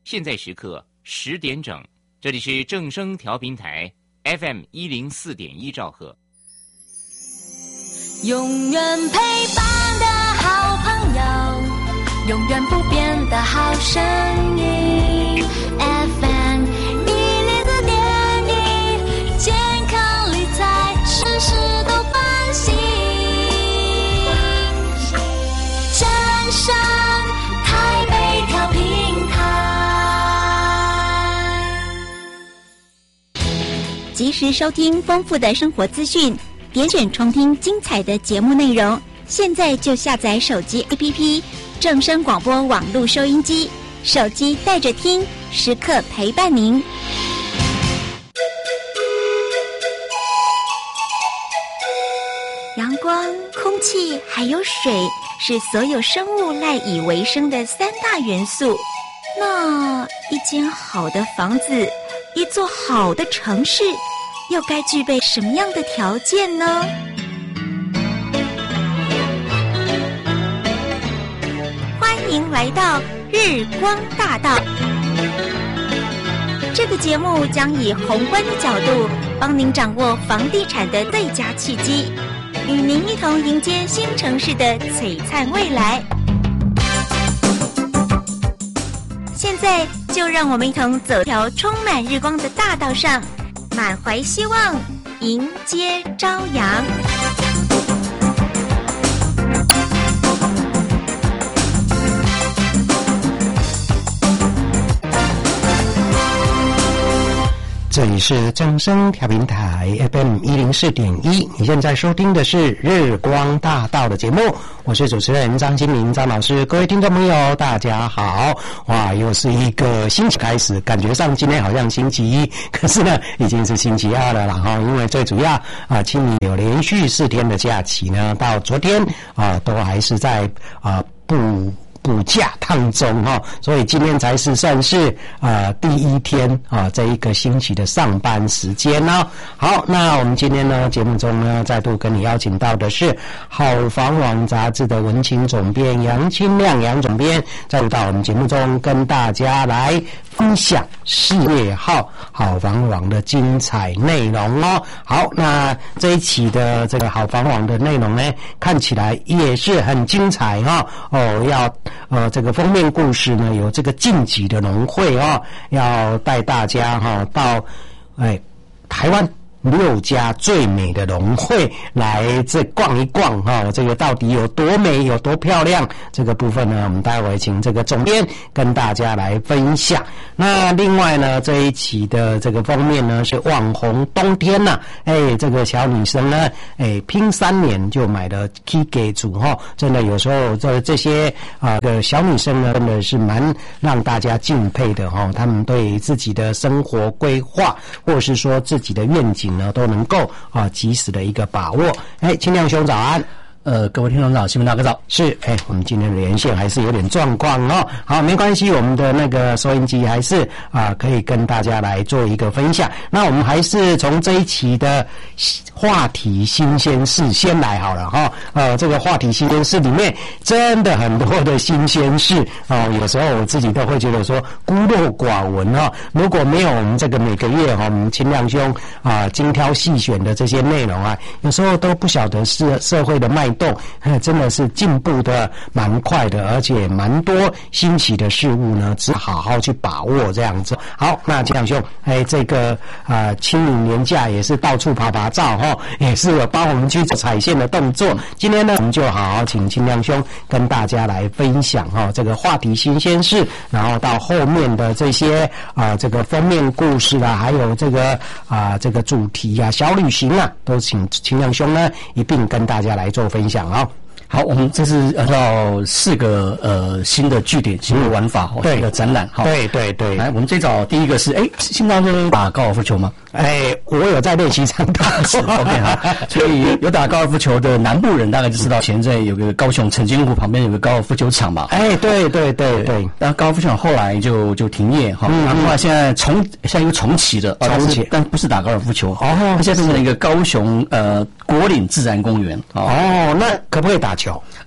现在时刻10点整，这里是正声调频台 FM104.1兆赫。 永远陪伴的好朋友，永远不变的好声音 FM104.1，健康理财事事都关心，正声台北调频台， 及时收听丰富的生活资讯，点选重听精彩的节目内容。现在就下载手机 APP 正声广播网络收音机，手机带着听，时刻陪伴您。阳光、空气还有水是所有生物赖以为生的3大元素。那一间好的房子，一座好的城市，又该具备什么样的条件呢？欢迎来到日光大道。这个节目将以宏观的角度，帮您掌握房地产的最佳契机，与您一同迎接新城市的璀璨未来。现在就让我们一同走条充满日光的大道上，满怀希望，迎接朝阳。 这里是正声调频台 FM104.1，你现在收听的是日光大道的节目，我是主持人张金明张老师。各位听众朋友大家好，哇，又是一个星期开始，感觉上今天好像星期一，可是呢已经是星期二了啦哈，因为最主要清明有连续4天的假期呢，到昨天都还是在补假当中哈，所以今天才是算是第1天这一个星期的上班时间呢。好，那我们今天呢节目中呢再度跟你邀请到的是好房网杂志的文青总编杨清亮杨总编，再度到我们节目中跟大家来分享4月号好房网的精彩内容哦。好，那这一期的这个好房网的内容呢，看起来也是很精彩这个封面故事呢有这个晋级的农会要带大家到台湾6家最美的农会来这逛一逛这个到底有多美有多漂亮，这个部分呢我们待会请这个总编跟大家来分享。那另外呢这一期的这个封面呢是网红冬天呐，这个小女生呢拼3年就买了 K 给组真的有时候这些小女生呢真的是蛮让大家敬佩的她们对自己的生活规划或者是说自己的愿景呢都能够及时的一个把握。清亮兄早安。 各位听众早，新闻大哥早。 是，我们今天的连线还是有点状况好，没关系，我们的那个收音机还是可以跟大家来做一个分享。那我们还是从这一期的话题新鲜事先来好了这个话题新鲜事里面真的很多的新鲜事有时候我自己都会觉得说孤陋寡闻如果没有我们这个每个月我们清亮兄精挑细选的这些内容有时候都不晓得是社会的脉动真的是进步的蛮快的，而且蛮多新奇的事物呢，只好好去把握这样子。好，那清亮兄这个清明年假也是到处爬爬照也是有帮我们去踩线的动作。今天呢我们就好好请清亮兄跟大家来分享这个话题新鲜事，然后到后面的这些这个封面故事还有这个这个主题小旅行都请清亮兄呢一并跟大家来做分享好，我们这次到4个新的据点、新的玩法新的展览对。 来，我们最早第一个是新当中打高尔夫球吗？ 我有在练习场打球。 OK 所以有打高尔夫球的南部人大概就知道，前阵有个高雄澄清湖旁边有个高尔夫球场嘛。 对。 那高尔夫球场后来就停业然后后来现在又重启的，但不是打高尔夫球它现在变成一个高雄国岭自然公园那可不可以打球？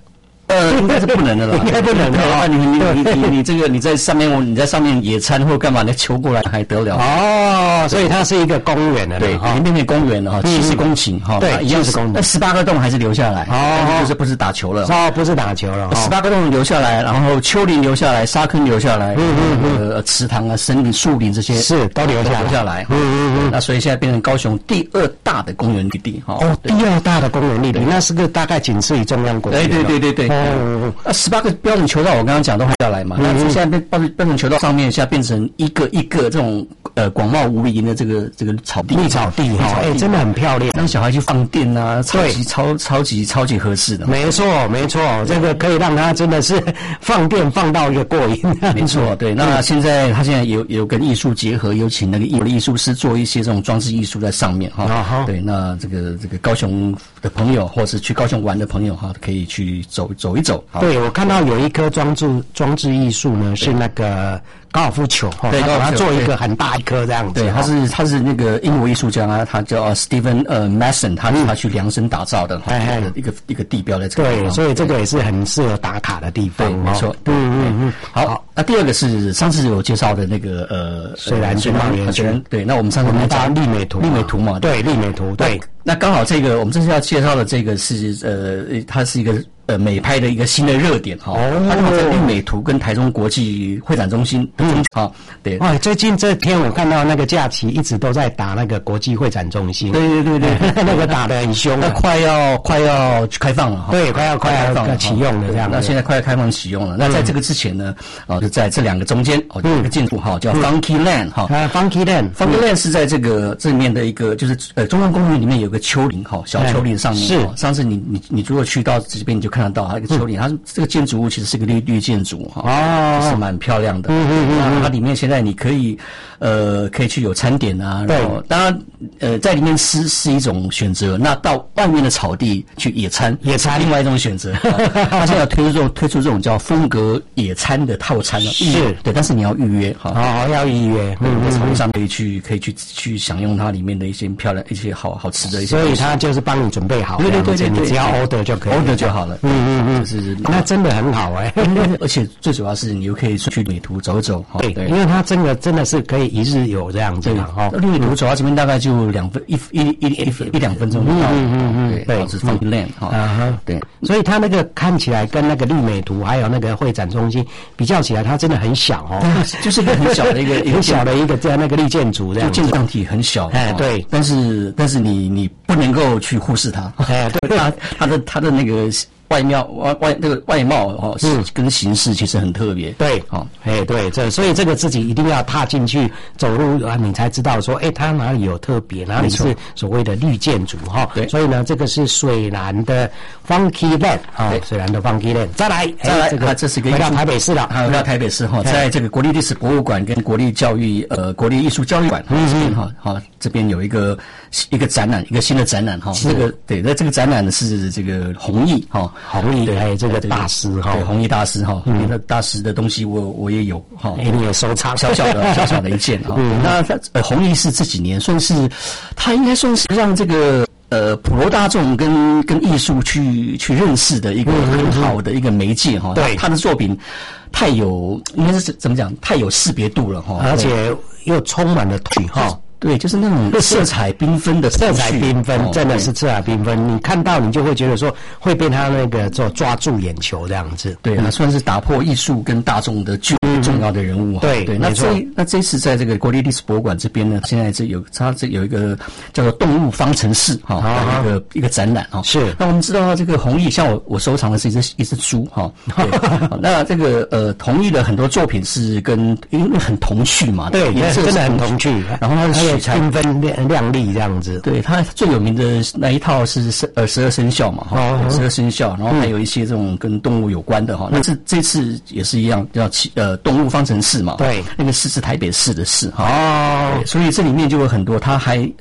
应该是不能的啦， 应该不能的啊！你这个你在上面野餐或干嘛，你求过来还得了？ 哦，所以它是一个公园的， 对，已经变成公园了哈，70公頃哈， 对， 一样是公园。 那18个洞还是留下来，就是不是打球了？ 不是打球了。 18个洞留下来，然后丘陵留下来，沙坑留下来，池塘啊、森林、树林这些是都留下来。 那所以现在变成高雄第2大的公园绿地哈。 哦，第2大的公园绿地，那是个大概仅次于中央公园。 对。那18个标准球道我刚刚讲都下来嘛，那现在标准球道上面现在变成一个这种广袤无垠的这个草地， 绿草地哈，真的很漂亮， 让小孩去放电啊，超级合适的。 没错，这个可以让他真的是放电放到一个过瘾。 没错，对。那他现在有跟艺术结合，有请那个艺术师做一些这种装置艺术在上面哈。对，那这个高雄的朋友或是去高雄玩的朋友哈，可以去走一走。 对，我看到有一颗装置艺术呢，是那个高尔夫球， 对， 把它做一个很大一颗这样子。 对，他是那个英国艺术家啊，他叫 Stephen Mason， 他去量身打造的一个地标在这个地方。 对，所以这个也是很适合打卡的地方。 对，没错。好，那第2个是上次有介绍的那个水南军贸园区。 对，那我们上次讲丽美图嘛，对，丽美图。对， 那刚好这个我们这次要介绍的这个是它是一个美拍的一个新的热点哈。它刚好在丽美图跟台中国际会展中心对。 哇，最近这天我看到那个假期一直都在打那个国际会展中心。 对， 那个打得很凶。 那快要开放了哈。 对，快要启用了这样。 那现在快要开放启用了。那在这个之前呢，就在这2个中间有一个建筑哈，叫 Funky Land 哈。 Funky Land 是在这里面的一个就是中央公园里面有个丘陵哈，小丘陵上面。是。上次你如果去到这边你就看得到它一个丘陵，它这个建筑物其实是个绿建筑哈，就是蛮漂亮的。那它里面现在你可以去有餐点啊，然后当然在里面吃是一种选择，那到外面的草地去野餐另外一种选择。它现在推出这种叫风格野餐的套餐了，是对，但是你要预约哈， 要预约。 在草地上可以去享用它里面的一些漂亮一些好吃的一些。 所以它就是帮你准备好， 对， 你只要 order 就可以 ，order 就好了。 就是那真的很好而且最主要是你又可以去美图走一走。 对，因为它真的是可以一日游这样子的哈。 丽美图走到这边大概就1-2分钟就到了。对，是 Funky Land 哈。对， 所以它那个看起来跟那个丽美图还有那个会展中心比较起来，它真的很小就是一个很小的一个很小的一个这样那个立建筑这样。 建筑量体很小。 对。 但是你不能够去忽视它。对，它的那个。外貌是跟形式其实很特别。 对，对，所以这个自己一定要踏进去走路啊，你才知道说，它哪里有特别，哪里是所谓的绿建筑哈。对，所以呢，这个是水南的 Funky Land 水南的 Funky Land。再来， 这是一个回到台北市了， 回到台北市哈，在这个国立历史博物馆跟国立艺术教育馆这边哈，这边有一个展览，一个新的展览哈。那这个展览是这个弘毅哈。 弘毅还有这个大师哈， 对，弘毅大师哈，那大师的东西我也有哈， 你有收藏小小的一件哈。那弘毅是这几年算是，他应该算是让这个普罗大众跟艺术去认识的一个很好的一个媒介哈。对，他的作品应该是怎么讲，太有识别度了哈， 而且又充满了曲哈。 对，就是那种色彩缤纷的， 色彩缤纷，真的是色彩缤纷。你看到你就会觉得说会被他那个抓住眼球这样子。 对，那算是打破艺术跟大众的重要的人物。 对， 那这次在这个国立历史博物馆这边呢，现在它有一个叫做动物方程式哈，一个展览哈。是。那我们知道这个弘毅，像我收藏的是一只猪哈。那这个弘毅的很多作品是因为很童趣嘛， 对，真的很童趣。 然后它是缤纷亮丽这样子。 对，它最有名的那一套是12生肖嘛，12生肖，然后还有一些这种跟动物有关的哈。那这次也是一样，叫动物方程式嘛。对，那个是台北市的市哈。对，所以这里面就有很多，它还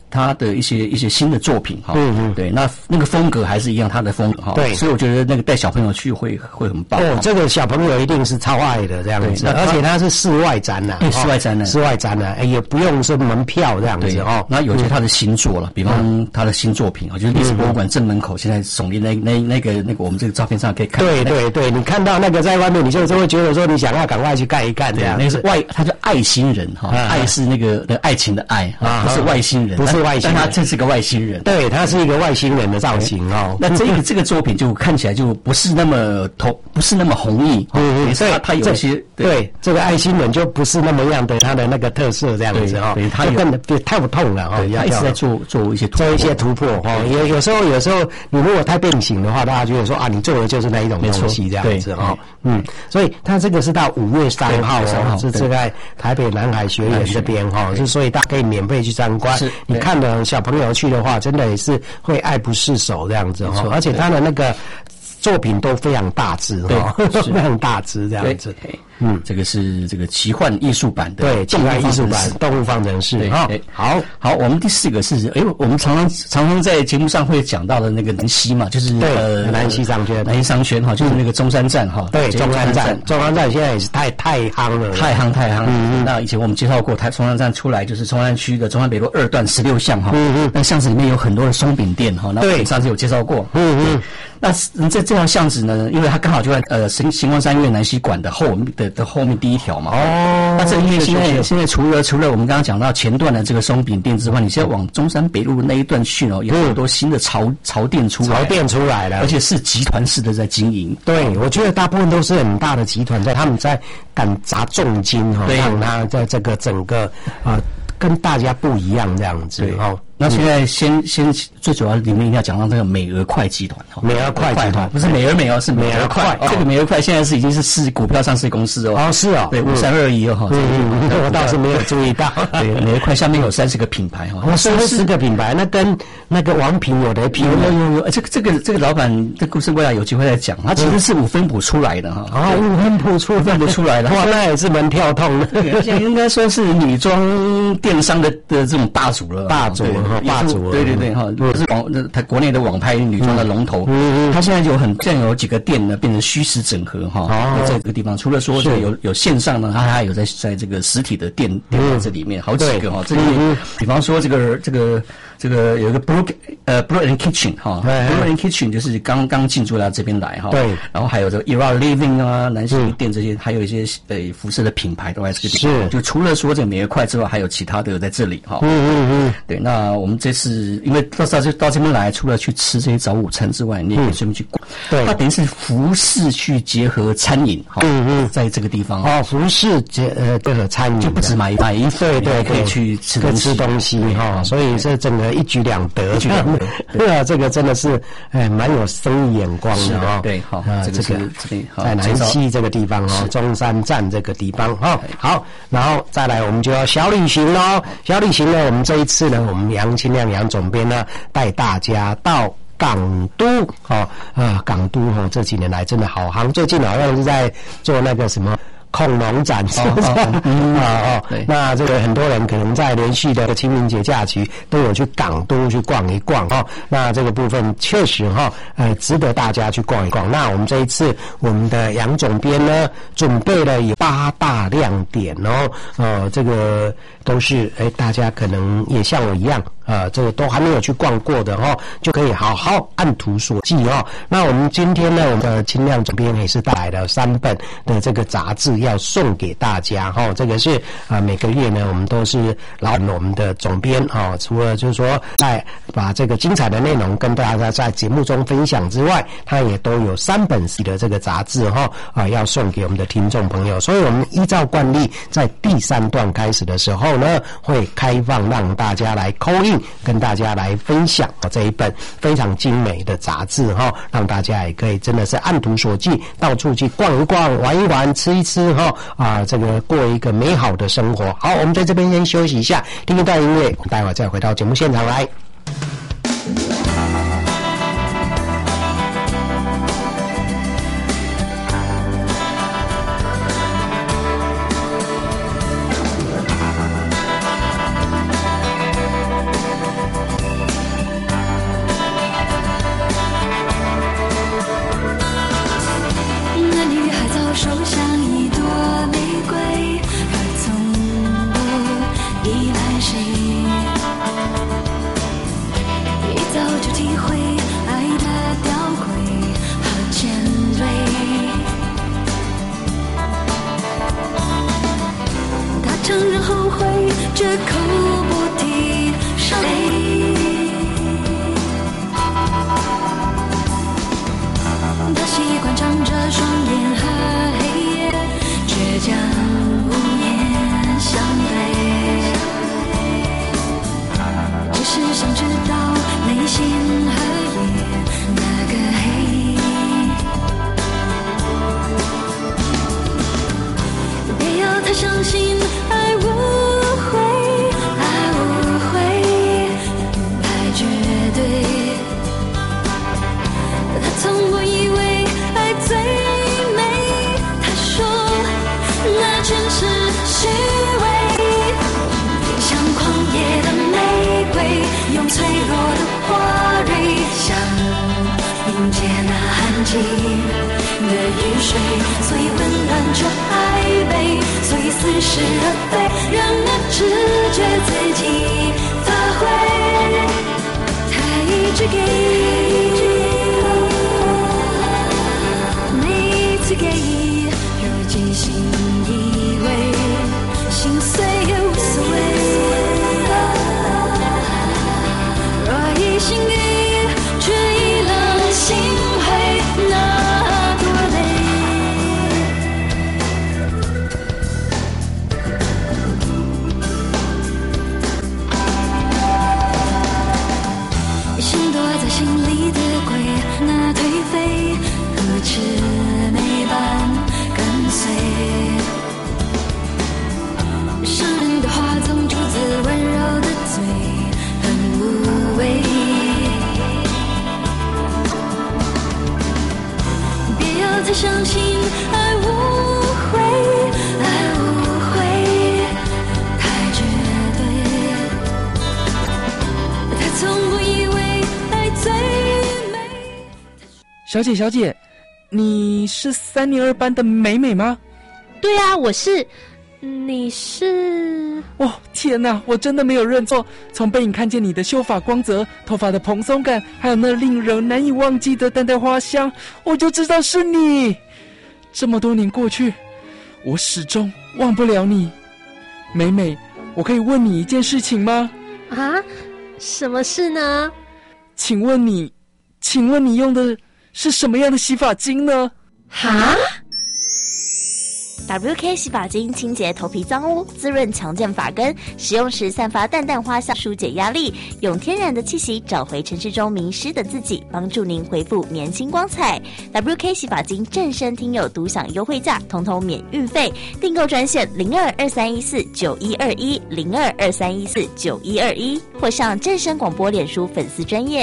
他的一些新的作品哈，对，那个风格还是一样，他的风格哈，对，所以我觉得那个带小朋友去会很棒。 哦，这个小朋友一定是超爱的这样子，而且它是室外展览， 室外展览， 室外展览，也不用是门票这样子哦。 那有些他的新作了，比方他的新作品啊，就是历史博物馆正门口现在耸立那个我们这个照片上可以看。 对，你看到那个在外面，你就会觉得说你想要赶快去看一看这样。 那个是他叫爱心人哈，爱是那个爱情的爱啊，不是外星人， 不是外星人， 但他这是个外星人， 对，他是一个外星人的造型哦。 那这个作品就看起来就不是那么红毅，所以他有一些对这个爱心人就不是那么样的他的那个特色这样子哦，他更太不痛了哦， 他一直在做一些突破哦。有时候你如果太变形的话，大家觉得说啊，你做的就是那一种东西这样子哦。所以他这个是到5月3号哦，是在台北南海学园这边哈，所以大家可以免费去参观。你看的小朋友去的话，真的也是会爱不释手这样子哈，而且他的那个作品都非常大只哈，非常大只这样子。 这个是这个奇幻艺术版的， 对，奇幻艺术版动物方程式。好， 我们第4个是，我们常常在节目上会讲到的那个南溪嘛，就是南溪商圈哈，就是那个中山站哈， 对，中山站现在也是太夯了， 太夯。那以前我们介绍过，中山站出来就是中山区的中山北路2段16巷哈，那巷子里面有很多的松饼店哈，那我们上次有介绍过，那这条巷子呢，因为它刚好就在新光三越南溪馆的后面第一条嘛。那这因为现在除了我们刚刚讲到前段的这个松饼店之外，你现在往中山北路那一段去有很多新的潮店出来了，而且是集团式的在经营。 对，我觉得大部分都是很大的集团他们在敢砸重金让它在这个整个跟大家不一样这样子那现在先最主要里面一定要讲到这个美而快集团美而快集团不是美而美是美而快。这个美而快现在已经是股票上市公司是对5321 我倒是没有注意到。 对，美而快下面有30个品牌 30个品牌，那跟那个王品有得拼。 有这个老板这故事未来有机会再讲，他其实是5分埔出来的 5分埔出来的，哇，那也是蛮跳痛的。 现在应该说是女装电商的这种霸主了， 霸主对哈，是他国内的网拍女装的龙头。他现在现在有几个店呢，变成虚实整合在这个地方。除了说有线上呢，他还有在这个实体的店在这里面好几个这里面，比方说这个有一个 Blue and Kitchen Blue and Kitchen 就是刚进驻到这边来对， 然后还有这个 Era Living 男性店这些，还有一些服饰的品牌都在这个地方。就除了说这个美而快之外，还有其他的在这里对，那我们这次因为到这边来，除了去吃这些早午餐之外，你也可以顺便去逛。对，它等于是服饰去结合餐饮在这个地方服饰结合餐饮， 就不止买衣服，对，可以去吃东西所以这整个一举两得。这个真的是蛮有生意眼光的对，这个在南溪这个地方中山站这个地方好，然后再来我们就要小旅行咯。小旅行呢，我们这一次呢，我们杨清亮杨总编呢带大家到港都港都这几年来真的好夯，最近好像是在做那个什么恐龙展那这个很多人可能在连续的清明节假期都有去港都去逛一逛那这个部分确实值得大家去逛一逛。那我们这一次我们的杨总编呢准备了有8大亮点这个都是大家可能也像我一样这个都还没有去逛过的就可以好好按图索骥那我们今天呢，我们的清亮总编也是带来了3本的这个杂志要送给大家这个是每个月呢，我们都是我们的总编除了就是说在把这个精彩的内容跟大家在节目中分享之外，他也都有3本的这个杂志要送给我们的听众朋友。所以我们依照惯例，在第3段开始的时候呢，会开放让大家来 call in，跟大家来分享这一本非常精美的杂志让大家也可以真的是按图索骥，到处去逛一逛、玩一玩、吃一吃这个过一个美好的生活。好，我们在这边先休息一下，听一段音乐，我们待会儿再回到节目现场来。 悔，这口不提伤悲。他习惯张着双眼和黑夜，倔强无言相对，只是想知道内心和夜那个黑。别要太相信爱无悔，爱无悔，太绝对。他从不以为爱最美，他说那全是虚伪。像狂野的玫瑰，用脆弱的花蕊，想迎接那寒季的雨水，所以温暖却爱悲，所以似是而非，让那直觉自己发挥，他一直给，每次给，如今心以为心碎也无所谓。若已心意，却已冷心灰，那多累。心躲在心里的鬼，那颓废和魑魅般跟随。伤人的话总出自温柔的嘴，很无畏。别要再相信爱无悔，爱无悔，太绝对。他从不以为爱最美。 小姐，你是3年2班的美美吗？ 对啊，我是。你是？ 哦，天哪，我真的没有认错。从背影看见你的秀发光泽、头发的蓬松感，还有那令人难以忘记的淡淡花香，我就知道是你。这么多年过去，我始终忘不了你。美美，我可以问你一件事情吗？ 啊？什么事呢？ 请问你用的是什么样的洗发精呢？ 哈 ？WK 洗发精清洁头皮脏污，滋润强健发根，使用时散发淡淡花香，疏解压力，用天然的气息找回城市中迷失的自己，帮助您恢复年轻光彩。WK 洗发精正声听友独享优惠价，统统免运费，订购专线0223149121，0223149121，或上正声广播脸书粉丝专页。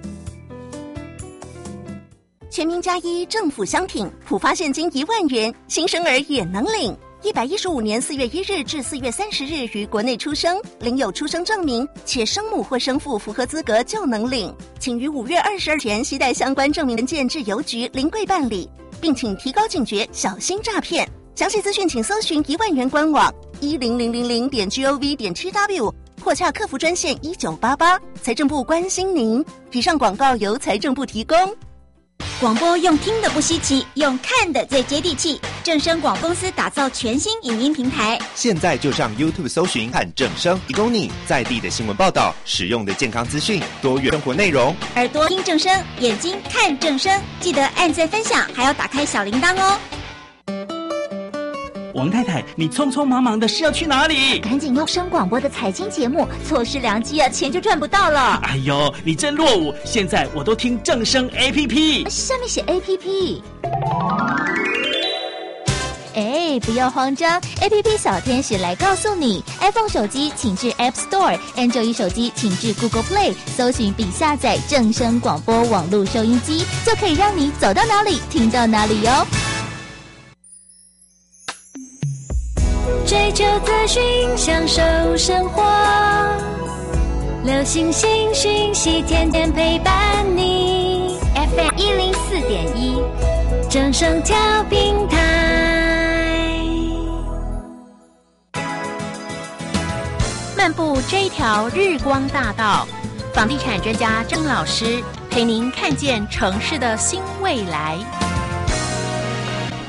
全民+1政府商品，普发现金1万元，新生儿也能领。115年4月1日至4月30日于国内出生，领有出生证明，且生母或生父符合资格就能领。请于5月22前携带相关证明文件至邮局临柜办理，并请提高警觉，小心诈骗。详细资讯请搜寻1万元官网10000.gov.tw 或洽客服专线1988。财政部关心您。以上广告由财政部提供。 广播用听的不稀奇，用看的最接地气。正声广公司打造全新影音平台， 现在就上 YouTube 搜寻看正声，提供你在地的新闻报道、实用的健康资讯、多元生活内容。 耳朵听正声，眼睛看正声，记得按赞分享，还要打开小铃铛哦。 王太太，你匆匆忙忙的是要去哪里？ 赶紧用声广播的财经节目，错失良机啊，钱就赚不到了。 哎呦，你真落伍！现在我都听正声 APP， 上面写 APP。哎，不要慌张 ，APP 小天使来告诉你 ，iPhone 手机请至 App Store，Android 手机请至 Google Play， 搜寻并下载正声广播网络收音机，就可以让你走到哪里听到哪里哟。 追求资讯，享受生活，流行新讯息，天天陪伴你。FM 104.1，正声调频台。 漫步这一条日光大道，房地产专家郑老师陪您看见城市的新未来。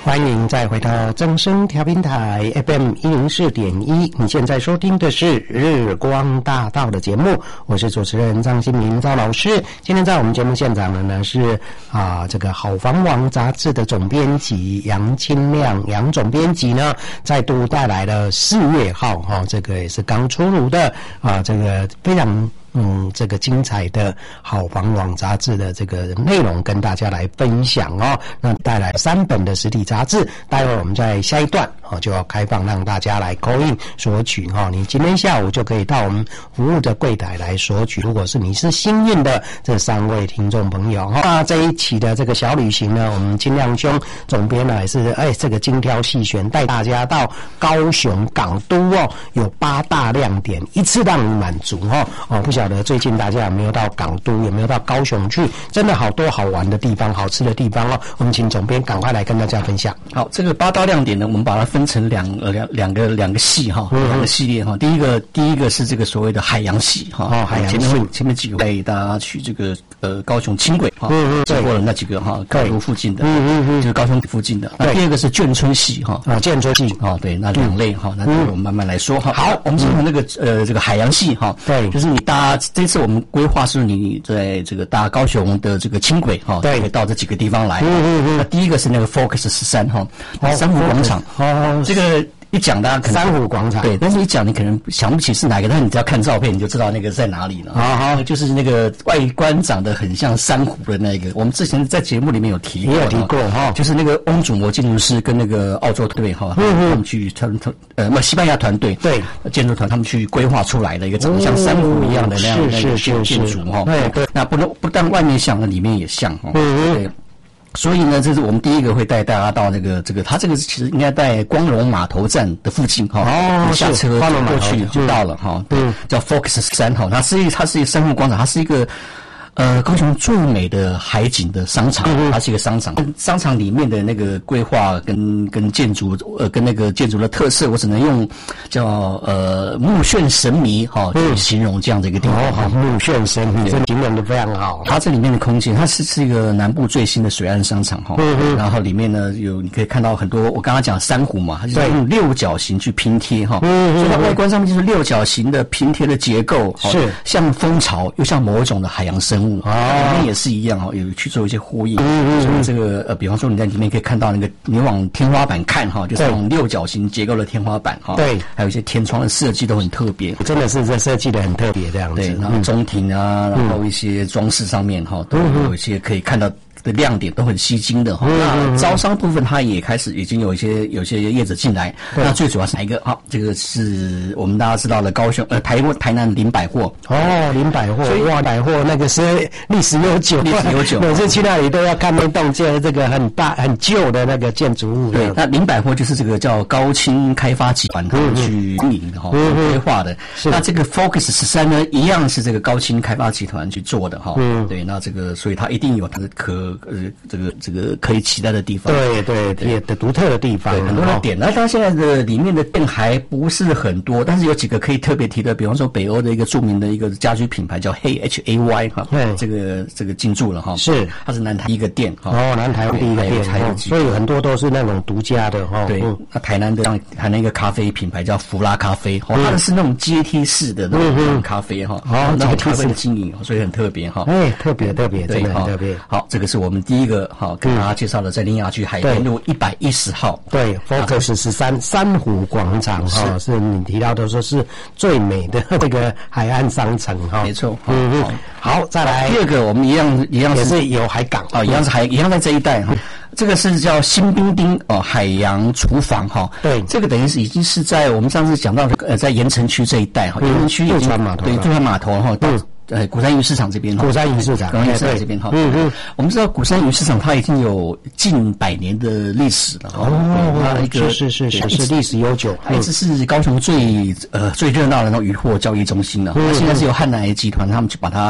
欢迎再回到正声调频台 FM 104.1，你现在收听的是日光大道的节目，我是主持人张新民张老师。今天在我们节目现场的呢是这个好房网杂志的总编辑杨清亮杨总编辑呢再度带来了4月号这个也是刚出炉的这个非常这个精彩的好房网杂志的这个内容跟大家来分享那带来3本的实体杂志，待会我们在下一段就要开放让大家来 call in 索取你今天下午就可以到我们服务的柜台来索取。如果是你是幸运的这3位听众朋友那这一期的这个小旅行呢，我们清亮兄总编呢也是这个精挑细选，带大家到高雄港都有8大亮点，一次让你满足不晓得最近大家有没有到港都，有没有到高雄去？真的好多好玩的地方，好吃的地方我们请总编赶快来跟大家分享。 好，这个8大亮点呢，我们把它分成两个系2个系列第一个是这个所谓的海洋系海洋系前面几个带大家去这个高雄轻轨经过了那几个高都附近的就是高雄附近的。那第二个是眷村系眷村系对，那2类那我们慢慢来说好，我们先从那个这个海洋系对， 就是你搭这次我们规划是你在这个搭高雄的这个轻轨对，可以到这几个地方来。那第一个是那个 Focus 13珊瑚广场这个一讲大家可能珊瑚广场对，但是一讲你可能想不起是哪个，但是你只要看照片你就知道那个在哪里了就是那个外观长得很像珊瑚的那个，我们之前在节目里面有提过就是那个翁祖模建筑师跟那个澳洲队他们去西班牙团队对建筑团他们去规划出来的一个长得像珊瑚一样的那样的建筑对，那不但外面像，那里面也像对。所以呢，这是我们第一个会带大家到这个，它这个其实应该在光荣码头站的附近下车过去就到了叫 Focus 13它是一个珊瑚广场，它是一个高雄最美的海景的商场，它是一个商场。商场里面的那个规划跟建筑跟那个建筑的特色，我只能用叫目眩神迷去形容这样的一个地方。 目眩神迷，这形容的非常好。 它这里面的空间，它是一个南部最新的水岸商场然后里面呢你可以看到很多我刚刚讲珊瑚嘛，它就是用6角形去拼贴所以它外观上面就是6角形的拼贴的结构，是像蜂巢又像某种的海洋生物。里面也是一样有去做一些呼应。所以这个比方说你在里面可以看到那个你往天花板看就是那种6角形结构的天花板对，还有一些天窗的设计都很特别， 真的是这设计的很特别这样子。 对，然后中庭然后一些装饰上面都有一些可以看到的亮点，都很吸睛的那招商部分它也开始已经有一些业者进来。那最主要是哪一个这个是我们大家知道的高雄台南林百货林百货百货那个是历史悠久，每次去那里都要看那栋这个很大很旧的那个建筑物。 对，那林百货就是这个叫高青开发集团他们去经营的规划的。那这个 Focus 13呢，一样是这个高青开发集团去做的对，那这个所以它一定有它的这个可以期待的地方。 对，也的独特的地方， 很多的点。那它现在的里面的店还不是很多，但是有几个可以特别提的，比方说北欧的一个著名的一个家居品牌叫 HAY 这个进驻了是它是南台一个店南台第一个店所以很多都是那种独家的对，那台南一个咖啡品牌叫福拉咖啡它的是那种阶梯式的那种咖啡那种咖啡的经营所以很特别特别真的很特别。 好，这个是我们第一个跟大家介绍的，在林雅区海边路110号对 Focus 13珊瑚广场是你提到的说是最美的这个海岸商城没错。 好，再来第二个，我们一样也是有海港一样在这一带这个是叫新兵丁海洋厨房对， 这个等于是已经是在我们上次讲到的在盐城区这一带盐城区渡船码头对渡船码头鼓山鱼市场这边鼓山鱼市场这边我们知道鼓山鱼市场它已经有近100年的历史了是历史悠久， 它一直是高雄最热闹的那种渔获交易中心了。它现在是由汉来集团他们去把它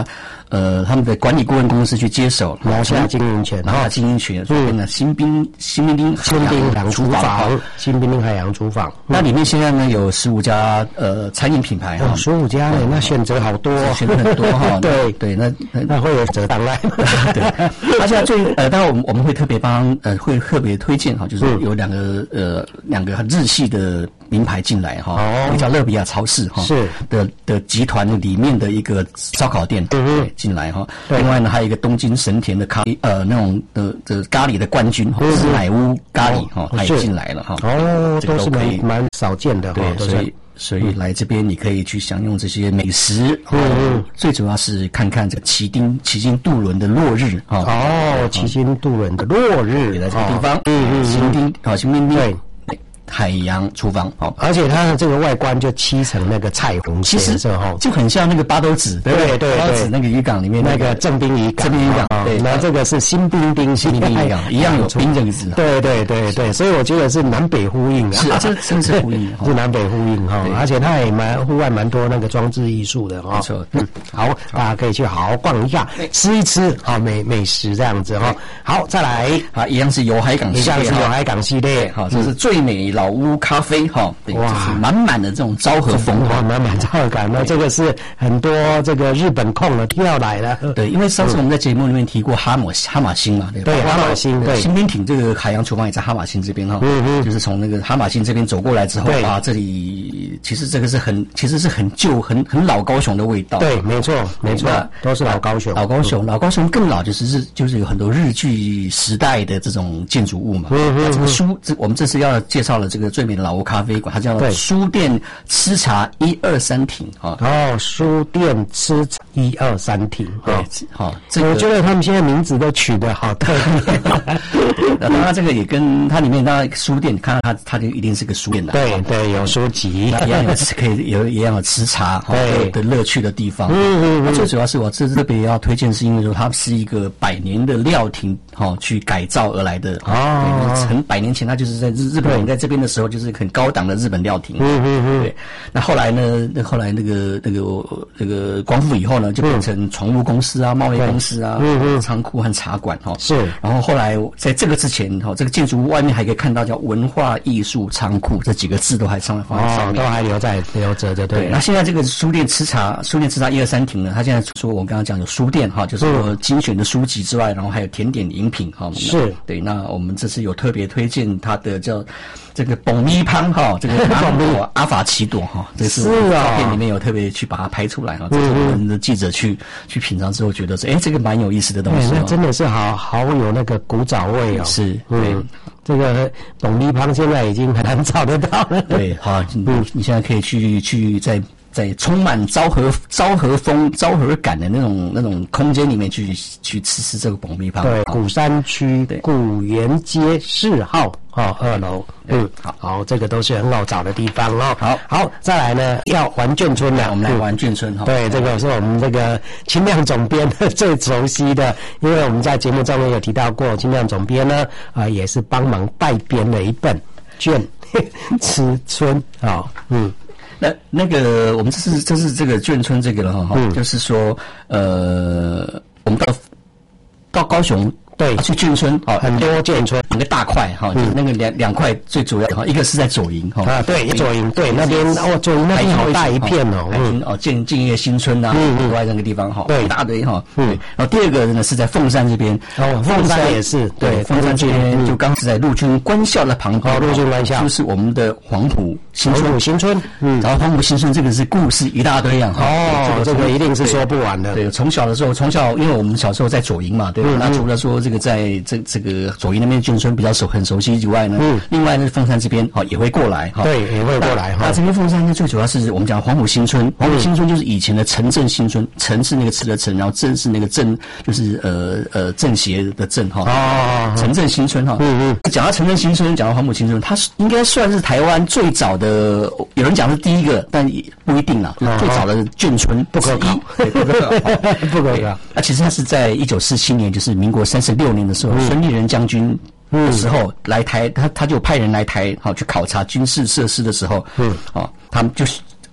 他们的管理顾问公司去接手， 拿下经营权， 所以呢，新兵海洋厨房， 新兵海洋厨房。 那里面现在呢有15家餐饮品牌哈 ，15家呢，那选择好多， 选择很多哈。对， 那会有折档案。 对，而且当然我们会特别会特别推荐哈，就是有两个日系的名牌进来哈，一个叫乐比亚超市哈， 是的集团里面的一个烧烤店进来哈。另外呢，还有一个东京神田的那种的咖喱的冠军是奶屋咖喱哈，它也进来了哈。 都是蛮少见的哈。 对，所以来这边你可以去享用这些美食。最主要是看看这个旗津渡轮的落日啊。 旗津渡轮的落日来这个地方。新兵对。海洋厨房而且它的这个外观就漆成那个彩虹颜色就很像那个八斗子， 对， 八斗子那个渔港里面那个正滨渔港， 对， 那这个是新兵渔港， 一样有兵这个字， 对，所以我觉得是南北呼应啊，这真是呼应， 是南北呼应哈，而且它也户外蛮多那个装置艺术的哈， 没错， 好，大家可以去好好逛一下，吃一吃美食这样子哈，好，再来一样是游海港系列， 好，这是最美老屋咖啡哈，对，就是满满的这种昭和风， 满昭和感。那这个是很多这个日本控的要来了。 对，因为上次我们在节目里面提过哈马星嘛， 对，哈马星，对， 新兵艇这个海洋厨房也在哈马星这边哈，就是从那个哈马星这边走过来之后啊，这里其实这个是很旧很老高雄的味道。 对，没错，都是老高雄。 老高雄更老，就是有很多日据时代的这种建筑物嘛。这个我们这次要介绍了这个最美的老屋咖啡馆，它叫书店吃茶123亭啊。 书店吃茶123亭。 对， 我觉得他们现在名字都取得好特别。 当然，这个也跟它里面当然书店，看到它就一定是个书店的。 对，有书籍， 一样有吃茶的乐趣的地方。那最主要是我这特别要推荐，是因为说它是一个100年的料亭去改造而来的。很100年前，它就是在日本人在这边的时候，就是很高档的日本料亭。对。那后来呢？那个光复以后呢，就变成宠物公司啊、贸易公司啊、仓库和茶馆是。 然后后来在这个之前这个建筑物外面还可以看到叫文化艺术仓库这几个字都还放在上面， 都还留着的。对。 那现在这个书店吃茶123亭呢，它现在说我刚刚讲有书店就是有精选的书籍之外，然后还有甜点饮品是。 对。那我们这次有特别推荐它的叫这个爆米香这个阿法奇朵这是照片里面有特别去把它拍出来这是我们的记者去品尝之后觉得说这个蛮有意思的东西。 那真的是好有那个古早味哦。 是。对。 这个爆米香现在已经很难找得到了。 对，好，你现在可以去在充满昭和风、昭和感的那种空间里面去吃这个爆米香。 对，鼓山区古园街4号2楼。好，这个都是很好找的地方哦。好，再来呢，要玩眷村了。 我们来玩眷村对，这个是我们这个清亮总编最熟悉的，因为我们在节目中有提到过，清亮总编呢也是帮忙代编了一本眷吃村那个我们这是这个眷村这个了就是说我们到高雄。 对， 去眷村很多眷村 2个大块就是那个两块最主要的一个是在左营对，左营对那边左营那边好大一片建业新村啊，另外那个地方对， 一大堆然后第二个呢是在凤山这边凤山也是对，凤山这边就刚是在陆军官校的旁边陆军官校就是我们的黄埔新村然后黄埔新村这个是故事一大堆这个一定是说不完的。 对，从小因为我们小时候在左营嘛，对，那除了说这个在这个左营那边眷村比较很熟悉以外呢，另外呢凤山这边也会过来对，也会过来那这边凤山呢最主要是我们讲黄埔新村，黄埔新村就是以前的城镇新村，城是那个吃的城，然后镇是那个镇，就是政协的镇城镇新村讲到城镇新村，讲到黄埔新村，它应该算是台湾最早的，有人讲是第一个，但也不一定啦，最早的眷村不可考，不可考。 其实它是在1947年，就是民国36年的时候，孙立人将军的时候来台，他就派人来台去考察军事设施的时候他们就是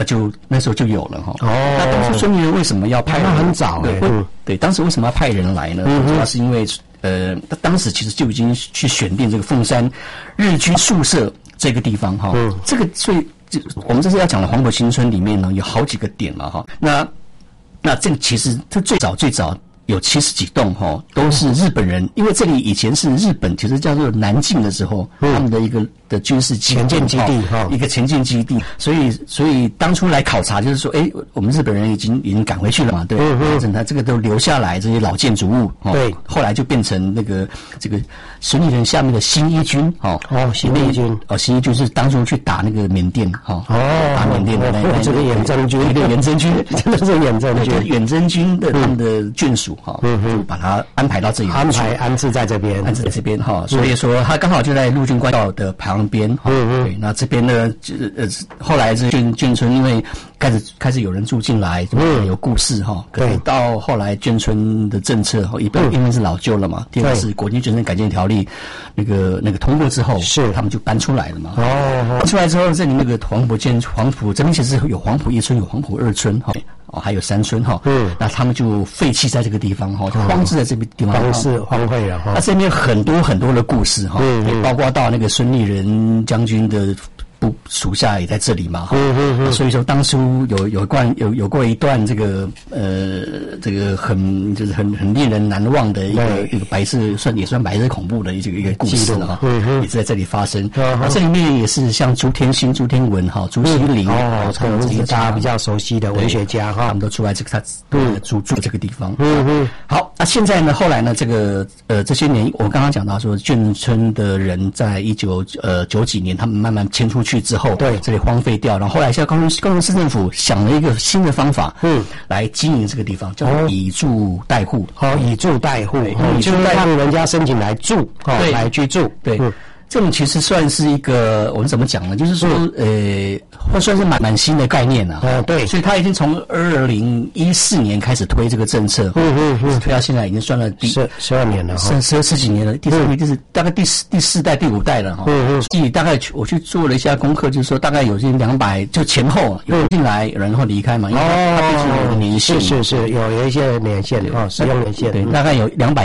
就那时候就有了哈。那当初孙立人为什么要派人？ 那很早对，当时为什么要派人来呢？主要是因为当时其实就已经去选定这个凤山日军宿舍这个地方哈。这个所以我们这次要讲的黄埔新村里面呢，有好几个点了哈。那这个其实这最早有70几栋哈，都是日本人，因为这里以前是日本，其实叫做南进的时候，他们的一个的军事前进基地哈， 一个前进基地，所以当初来考察就是说，我们日本人已经赶回去了嘛，对，他这个都留下来这些老建筑物，对，后来就变成这个孙立人下面的新一军， 新一军， 新一军是当初去打那个缅甸，打缅甸的那这个远征军， 对，远征军真的是远征军， 远征军的他们的眷属就把它安排到这里， 安置在这边， 所以说他刚好就在陆军官校的旁边，对，那这边呢，后来这眷村因为开始有人住进来，有故事对，到后来眷村的政策因为是老旧了嘛，第二个是国际眷村改建条例那个通过之后，是他们就搬出来了嘛，搬出来之后，这里那个黄埔这边其实有黄埔一村，有黄埔二村还有3村那他们就废弃在这个地方就荒置在这个地方， 荒废了那这边很多很多的故事也包括到那个孙立人将军的属下也在这里嘛，所以说当初有过一段这个很令人难忘的一个白色也算白色恐怖的一个故事也是在这里发生。这里面也是像朱天心、朱天文朱锡麟可能是大家比较熟悉的文学家他们都出来他住这个地方。好，那现在呢，后来呢，这些年我刚刚讲到说眷村的人在1990几年他们慢慢迁出去之后，对，这里荒废掉，然后后来现在高雄市政府想了一个新的方法，来经营这个地方，叫以住代户。 以住代户，就是让人家申请来住，来居住， 对。这种其实算是一个我们怎么讲呢？就是说，或算是蛮新的概念对，所以他已经从2014年开始推这个政策，推到现在已经算了 12年了 ，10几年了。第4年就是大概第4代、第5代了大概我去做了一下功课，就是说大概有些200就前后有人进来，然后离开嘛，因为它毕竟有个年限， 是有一些年限使用年限， 对，大概有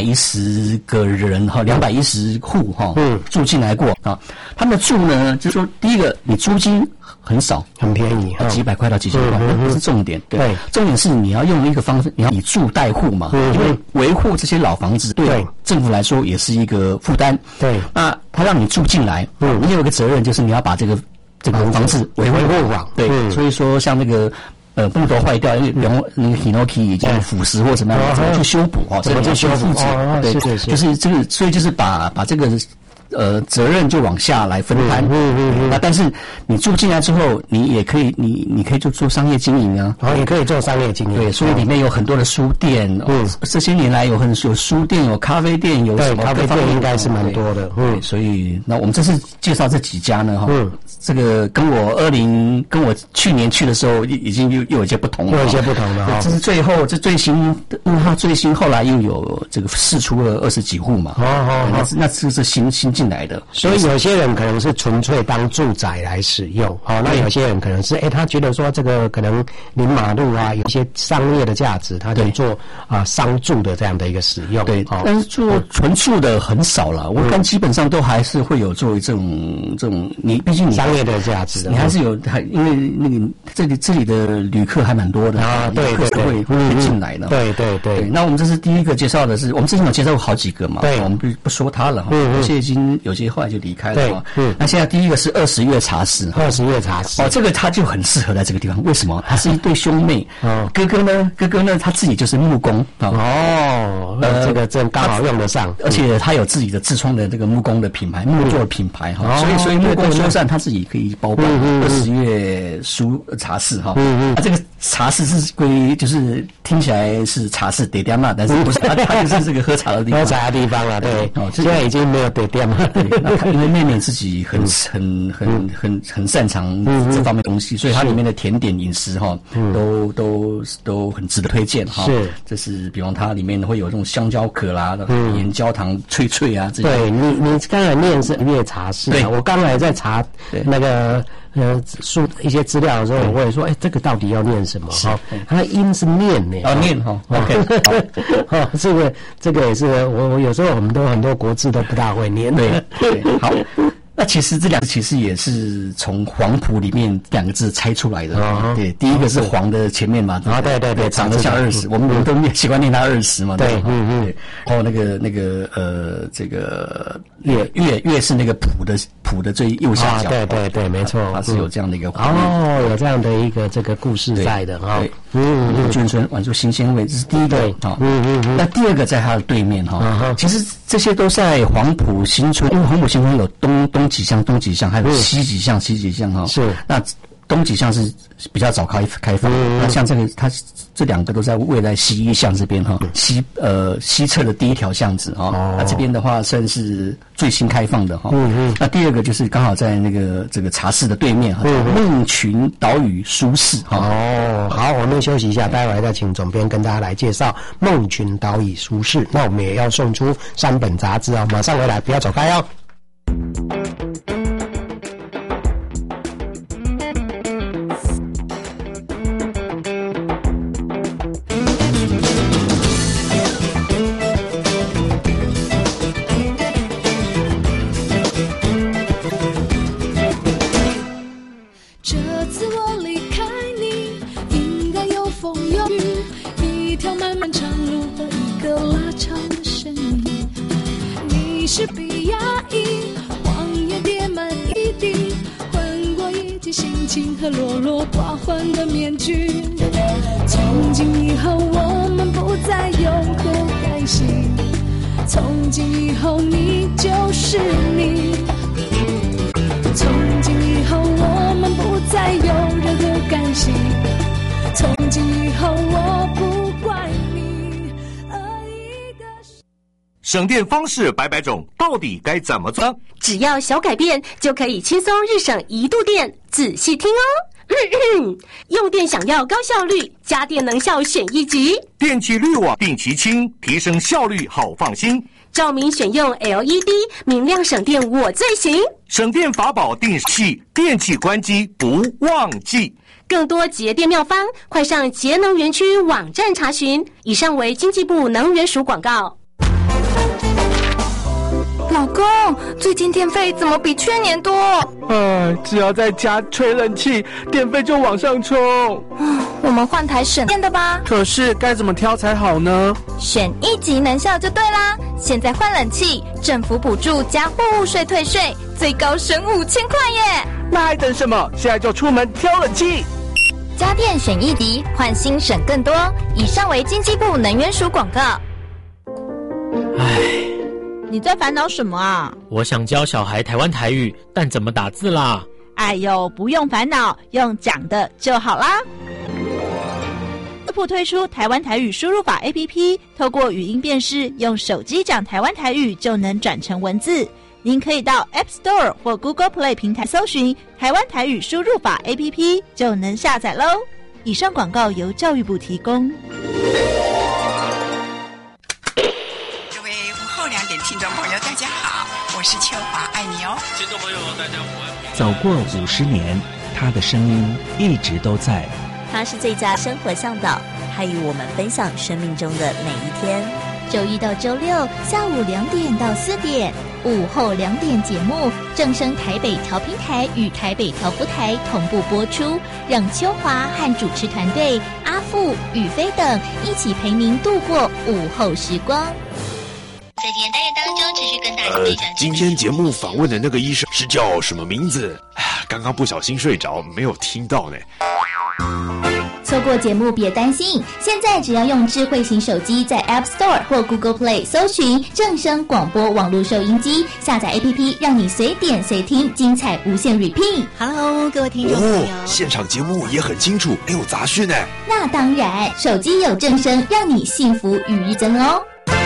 210个人210户住进来过他们的住呢，就是说第一个你租金很少， 很便宜， 几百块到几千块，那不是重点。对，重点是你要用一个方式，你要以住代户嘛，因为维护这些老房子对政府来说也是一个负担。对，那他让你住进来，你有一个责任，就是你要把这个房子维护好。对，所以说像那个。不能都坏掉，因为比方那个 Hinoki 已经腐蚀或什么样，怎么去修补怎么去修复？对，就是这个，所以就是把这个责任就往下来分摊。那但是你住进来之后，你也可以，你可以做商业经营啊， 也可以做商业经营。 对，所以里面有很多的书店，这些年来有书店，有咖啡店，有什么咖啡店应该是蛮多的。 对，所以那我们这次介绍这几家呢，这个跟我去年去的时候已经又有一些不同了，这是最新，因为它最新后来又有这个释出了20几户嘛，那是新进来的， 所以有些人可能是纯粹当住宅来使用，那有些人可能是他觉得说这个可能临马路有一些商业的价值，他就做商住的这样的一个使用。 对，但是做纯住的很少了，我看基本上都还是会有作为这种你毕竟商业的价值的， 你还是有因为那个这里的旅客还蛮多的对， 会进来的。 对。 那我们这是第一个介绍的是，我们之前有介绍过好几个嘛，对，我们不说它了有些后来就离开了那现在第一个是20月茶室这个他就很适合在这个地方，为什么？他是一对兄妹哥哥呢他自己就是木工这个正刚好用得上， 而且他有自己的自创的这个木工的品牌，木作品牌所以木工修缮他自己可以包办20月茶室这个茶室是就是听起来是茶室得点嘛，但是不是它就是这个喝茶的地方对，现在已经没有得点了。 因为妹妹自己很擅长这方面东西，所以它里面的甜点饮食都很值得推荐是，这是比方它里面会有这种香蕉壳啦、盐焦糖脆脆啊这些。 对，你刚才念是月茶室，我刚才在查那个一些资料的时候，我也说，这个到底要念什么？它的音是念呢， 念哈 ，OK， 好，这个也是我有时候我们都很多国字都不大会念， 对，好。那其实这两个其实也是从黄埔里面两个字拆出来的。对，第一个是黄的前面嘛，对，长得像20，我们都喜欢念它20嘛。对，然后这个月是那个谱的最右下角。 对，没错， 它是有这样的一个有这样的一个这个故事在的哈。 眷村晚出新鲜味，这是第一个哈。那第二个在它的对面哈，其实这些都在黄埔新村，因为黄埔新村有东几巷，还有西几巷哈。是，那东几巷是比较早开放，那像这个它这两个都在未来西一巷这边哈，西侧的第一条巷子哈。那这边的话算是最新开放的哈。那第二个就是刚好在这个茶室的对面哈，梦群岛屿书室哈。 好，我们休息一下，待会再请总编跟大家来介绍梦群岛屿书室。那我们也要送出3本杂志哦，马上回来，不要走开哦。 和落落寡欢的面具，从今以后我们不再有何干系，从今以后你就是你，从今以后我们不再有任何干系，从今以后我不怪你恶意的。 省电方式百种，到底该怎么做？ 只要小改变，就可以轻松日省1度电。仔细听哦，用电想要高效率，家电能效选1级， 电气滤网定期清，提升效率好放心。 照明选用 LED， 明亮省电我最行。 省电法宝定期，电器关机不忘记。 更多节电妙方，快上节能园区网站查询。以上为经济部能源署广告。 老公，最近电费怎么比去年多？ 只要在家吹冷气，电费就往上冲。 我们换台省电的吧。 可是该怎么挑才好呢？ 选1级能效就对啦。现在换冷气，政府补助加货物税退税，最高省5000块耶！ 那还等什么？现在就出门挑冷气。 家电选1级，换新省更多。以上为经济部能源署广告。 你在烦恼什么啊？ 我想教小孩台湾台语，但怎么打字啦？ 哎呦，不用烦恼，用讲的就好啦。乐普推出台湾台语输入法 APP， 透过语音辨识，用手机讲台湾台语就能转成文字。您可以到 App Store 或 Google Play 平台搜寻台湾台语输入法 APP， 就能下载咯。以上广告由教育部提供。 听众朋友大家好，我是秋华，爱你哦。 听众朋友大家午安。 走过50年，他的声音一直都在。 他是最佳生活向导，他与我们分享生命中的每一天。 周一到周六下午2点到4点，午后2点节目正声台北调频台与台北调布台同步播出，让秋华和主持团队阿富、宇飞等一起陪您度过午后时光。 在今天单元当中，持续跟大家分享。 今天节目访问的那个医生是叫什么名字？刚刚不小心睡着，没有听到呢。 错过节目别担心，现在只要用智慧型手机在 App Store 或 Google Play 搜寻正声广播网络收音机，下载 APP， 让你随点随听，精彩无限 repeat。Hello， 各位听众朋友， 现场节目也很清楚，没有杂讯呢。 那当然，手机有正声，让你幸福与日增哦。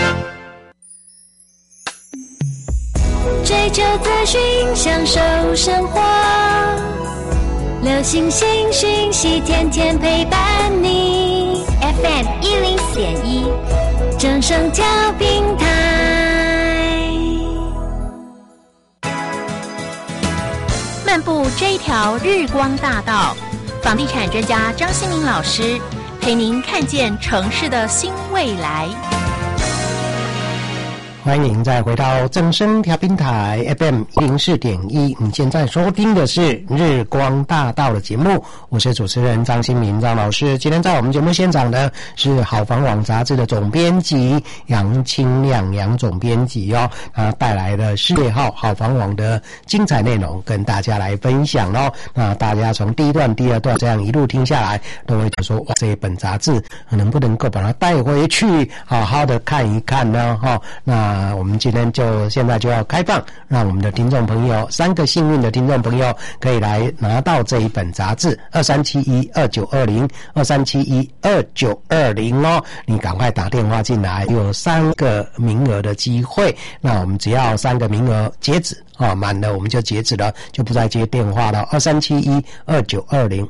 追求资讯，享受生活，流行新讯息，天天陪伴你。FM 104.1，正声调频台。 漫步这一条日光大道，房地产专家张新民老师陪您看见城市的新未来。 欢迎再回到正声调频台 FM 104.1，你现在收听的是日光大道的节目，我是主持人张新民张老师。今天在我们节目现场呢是好房网杂志的总编辑杨清亮杨总编辑哦，他带来的4月号好房网的精彩内容跟大家来分享哦。那大家从第一段第二段这样一路听下来，都会说哇，这一本杂志能不能够把它带回去好好的看一看呢？那我们今天现在就要开放，让我们的听众朋友3个幸运的听众朋友可以来拿到这一本杂志23712920 23712920哦，你赶快打电话进来，有3个名额的机会，那我们只要3个名额截止满了我们就截止了，就不再接电话了。23712920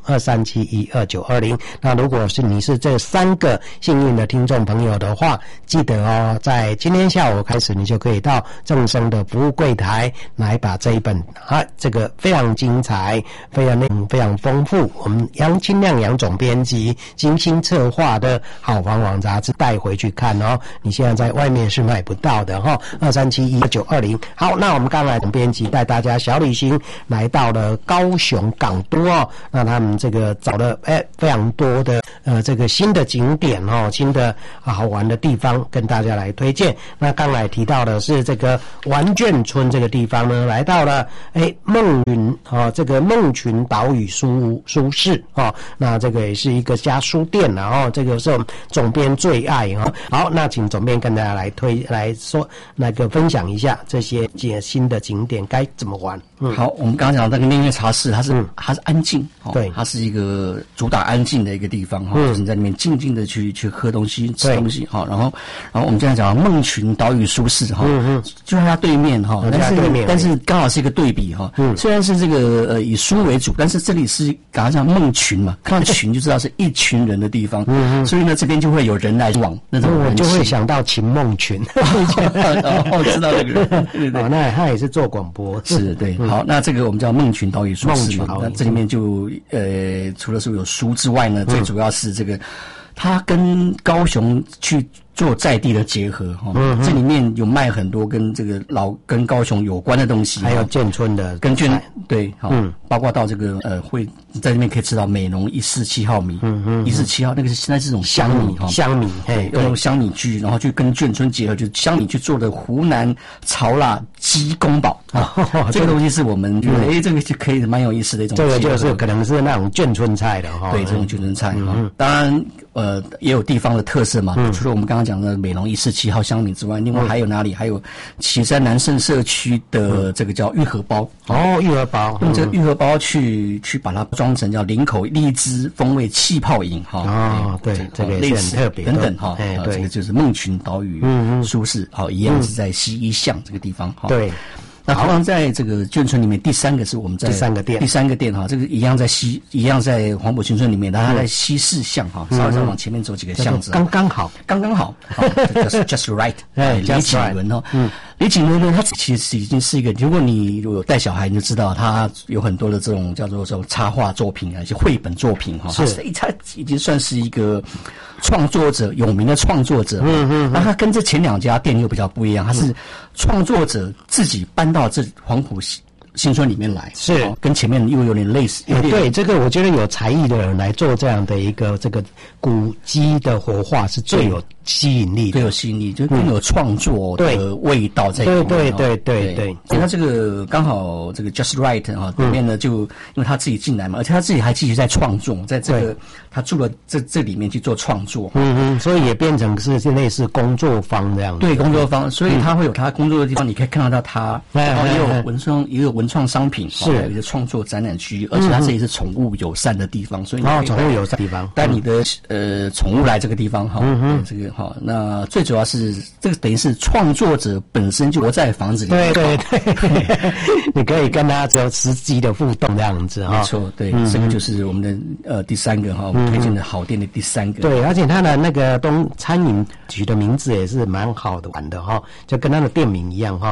23712920。那如果是你是这3个幸运的听众朋友的话，记得在今天下午开始，你就可以到正声的服务柜台来把这一本这个非常精彩、非常内容非常丰富，我们杨清亮杨总编辑精心策划的好房网杂志带回去看哦。你现在在外面是买不到的23712920。好，那我们刚才总编辑带大家小旅行来到了高雄港都那他们这个找了非常多的这个新的景点新的好玩的地方跟大家来推荐。那刚才提到的是这个玩眷村这个地方呢，来到了梦云这个梦群岛屿书室那这个也是一个家书店这个是我们总编最爱好，那请总编跟大家来说那个分享一下这些新的景点该怎么玩。 好，我们刚刚讲的那个内院茶室，它是安静，对，它是一个主打安静的一个地方就是你在里面静静的去喝东西吃东西然后我们现在讲梦群岛屿书室就在它对面但是刚好是一个对比虽然是这个以书为主，但是这里是刚刚讲梦群嘛，看到群就知道是一群人的地方所以呢这边就会有人来往那种我就会想到秦梦群知道这个人对那他也是做广播是对好，那这个我们叫梦群岛屿书室嘛，那这里面就除了是有书之外呢，最主要是这个它跟高雄去做在地的结合这里面有卖很多跟这个跟高雄有关的东西， 还有眷村的跟对包括到这个会在这边可以吃到美浓147号米147号那个是现在是这种香米用香米去然后去跟眷村结合，就香米去做的湖南潮辣鸡公煲这个东西是我们觉得这个就可以蛮有意思的一种， 这个就是可能是那种眷村菜的对，这种眷村菜当然也有地方的特色嘛除了我们刚刚讲的美浓147号香米之外，另外还有哪里还有旗山南盛社区的这个叫玉荷包玉荷包用这个玉荷包去把它装成叫林口荔枝风味气泡饮对，这个也是很特别等等这个就是梦群岛屿书室一样是在西一巷这个地方对。 那同样在这个眷村里面，第3个是我们在第3个店这个一样在黄埔新村里面，它在西4巷稍微再往前面走几个巷子， 刚刚好 just right 李景伦李景伦呢，他其实已经是一个，如果你有带小孩，你就知道他有很多的这种叫做插画作品一些绘本作品他已经算是一个创作者，有名的创作者那他跟这前2家店又比较不一样，他是创作者自己搬到这黄埔新村里面来， 是跟前面又有点类似。 对，这个我觉得有才艺的人来做这样的一个这个古迹的活化是最有吸引力的， 最有吸引力，就更有创作的味道在里面。 对。 他这个刚好这个 Just Right 里面呢，就因为他自己进来嘛，而且他自己还继续在创作，在这个他住了这里面去做创作， 所以也变成是类似工作坊这样子。 对，工作坊，所以他会有他工作的地方，你可以看到他，然后也有文创商品， 是有一个创作展览区，而且它这里是宠物友善的地方，所以宠物友善地方， 带你的宠物来这个地方这个那最主要是这个等于是创作者本身就活在房子里面， 对，你可以跟他只有实际的互动这样子没错，对，这个就是我们的第3个我们推荐的好店的第3个， 对，而且他的那个餐饮局的名字也是蛮好的玩的就跟他的店名一样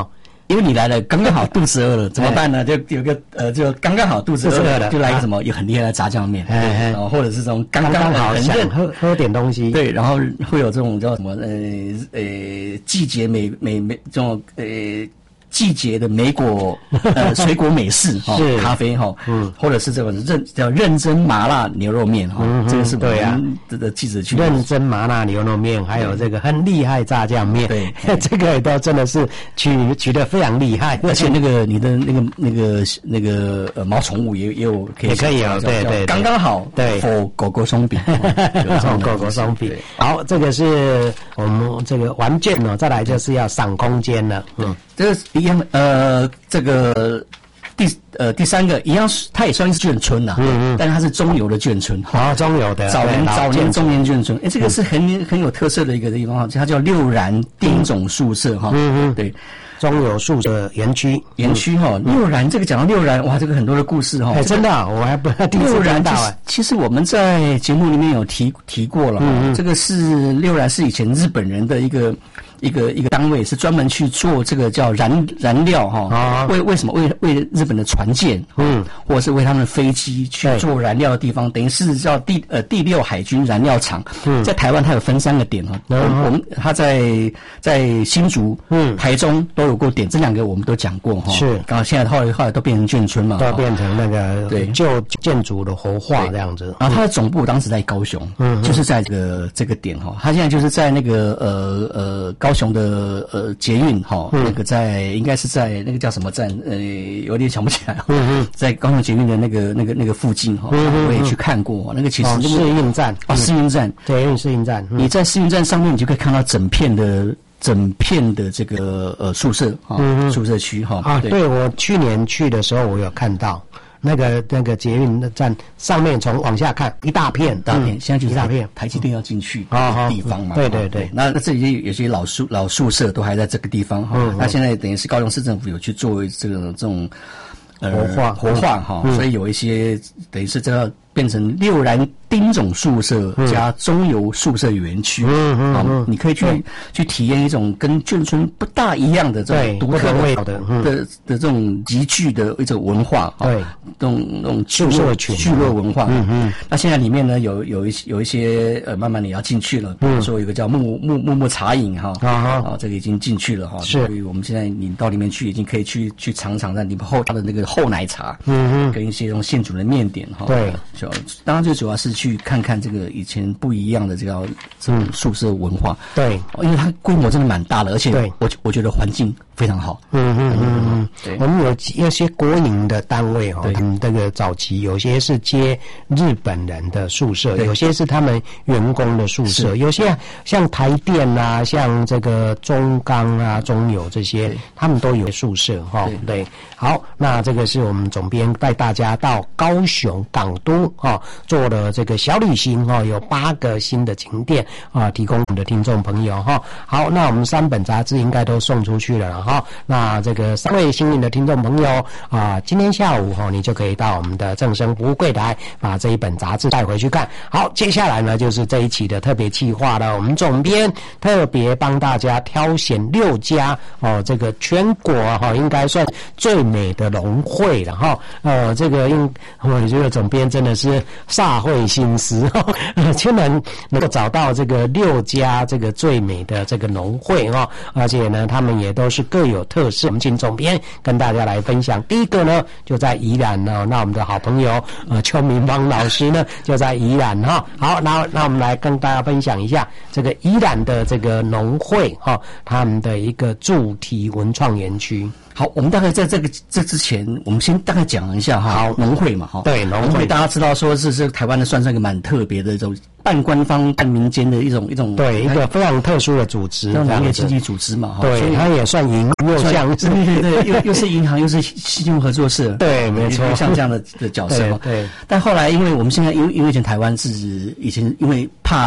因为你来了，刚刚好肚子饿了，怎么办呢？就有个就刚刚好肚子饿了，就来个什么有很厉害的炸酱面，或者是这种刚刚好想喝点东西， 对，然后会有这种叫什么季节美这种季节的美果水果美式咖啡或者是这种叫认真麻辣牛肉面这个是对啊的记者去认真麻辣牛肉面，还有这个很厉害炸酱面，对，这个也都真的是取得非常厉害， 而且那个你的那个毛宠物也有可以有，对， 刚刚好， 对， 狗狗松饼， 狗狗松饼。好，这个是我们这个完件了，再来就是要赏空间了， 这个一样，这个第三个一样是，它也算是眷村呐，但是它是中游的眷村， 中游的早年中年眷村，这个是很有特色的一个地方，它叫六然丁种宿舍对。 中游宿舍园区六然这个讲到六然，哇，这个很多的故事真的我还不第一次听到其实我们在节目里面有提过了这个是六然是以前日本人的一个单位，是专门去做这个叫燃料为什么为日本的船舰或者是为他们的飞机去做燃料的地方，等于是叫第六海军燃料厂，在台湾它有分3个点我们它在新竹台中都有过点，这2个我们都讲过是， 然后现在后来都变成眷村嘛， 都变成那个旧建筑的活化这样子。 然后它的总部当时在高雄，就是在这个点它现在就是在那个高雄的捷运那个应该是在那个叫什么站有点想不起来在高雄捷运的那个附近我也去看过那个其实试运站试运站对试运站你在试运站上面你就可以看到整片的这个宿舍宿舍区对，我去年去的时候我有看到那个捷运站上面从往下看一大片， 现在就是一大片台积电要进去的地方嘛。 对， 那这里有些老宿舍都还在这个地方那现在等于是高雄市政府有去做这种活化所以有一些等于是这个变成六然丁种宿舍加中游宿舍园区你可以去体验一种跟眷村不大一样的这种独特的这种极具的一种文化对， 那种聚落文化那现在里面呢有一些慢慢你要进去了，比如说有个叫木茶饮这个已经进去了是， 所以我们现在你到里面去已经可以去尝尝在里面它的那个厚奶茶跟一些这种现煮的面点对， 当然最主要是去看看这个以前不一样的这种宿舍文化， 对， 因为它规模真的蛮大的，而且我觉得环境非常好。 我们有一些国营的单位他们这个早期有些是接日本人的宿舍，有些是他们员工的宿舍，有些像台电啊，像这个中钢啊、中油这些，他们都有宿舍对，好，那这个是我们总编带大家到高雄港都做了这个小旅行有8个新的景点提供我们的听众朋友好，那我们3本杂志应该都送出去了那这个3位幸运的听众朋友今天下午你就可以到我们的正声服务柜台把这一本杂志带回去看。好，接下来呢就是这一期的特别企划了，我们总编特别帮大家挑选6家这个全国应该算最美的农会了这个我觉得总编真的是煞费心思竟然能够找到这个6家这个最美的这个农会而且呢他们也都是各有特色。我们请总编跟大家来分享。第一个呢就在宜兰那我们的好朋友邱明芳老师呢就在宜兰好，那我们来跟大家分享一下这个宜兰的这个农会他们的一个主题文创园区。 好，我们大概在这之前，我们先大概讲一下农会嘛对，农会大家知道说是台湾的算是一个蛮特别的一种半官方半民间的一种对一个非常特殊的组织， 农业经济组织嘛对，它也算银又像对又是银行又是信用合作社， 对，没错， 像这样的角色对。 但后来因为我们现在因为以前台湾是以前因为怕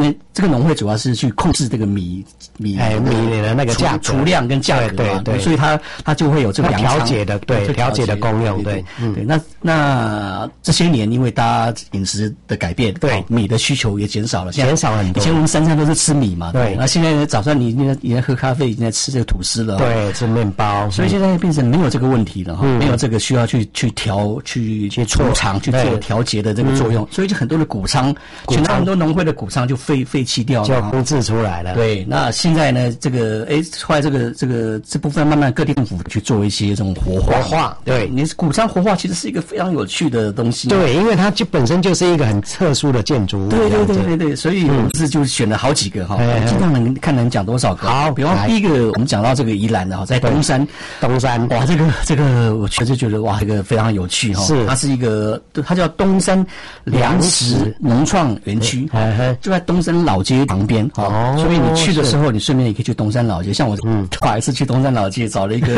因为这个农会主要是去控制这个米的那个价格储量跟价格嘛， 对， 所以它就会有这个调节的调节的功用，对。 那这些年因为大家饮食的改变，对米的需求也减少了， 减少很多。 以前我们三餐都是吃米嘛， 对。 那现在早上你在喝咖啡，已经在吃这个吐司了， 对，吃面包， 所以现在变成没有这个问题了哈，没有这个需要去储藏去做调节的这个作用，所以就很多的谷仓，现在很多农会的谷仓就废弃掉了， 就复制出来了。 对，那现在呢，这个后来这部分慢慢各地政府去做一些这种活化，对，你谷仓活化其实是一个非常有趣的东西， 对，因为它本身就是一个很特殊的建筑物， 对，所以我们就选了好几个哈，尽量能讲多少个。好，比方第一个我们讲到这个宜兰的哈，在东山，哇，这个我确实觉得哇，这个非常有趣哈，是它是一个它叫东山粮食农创园区，就在东山老街旁边哈，所以你去的时候，你顺便也可以去东山老街。像我有一次去东山老街，找了一个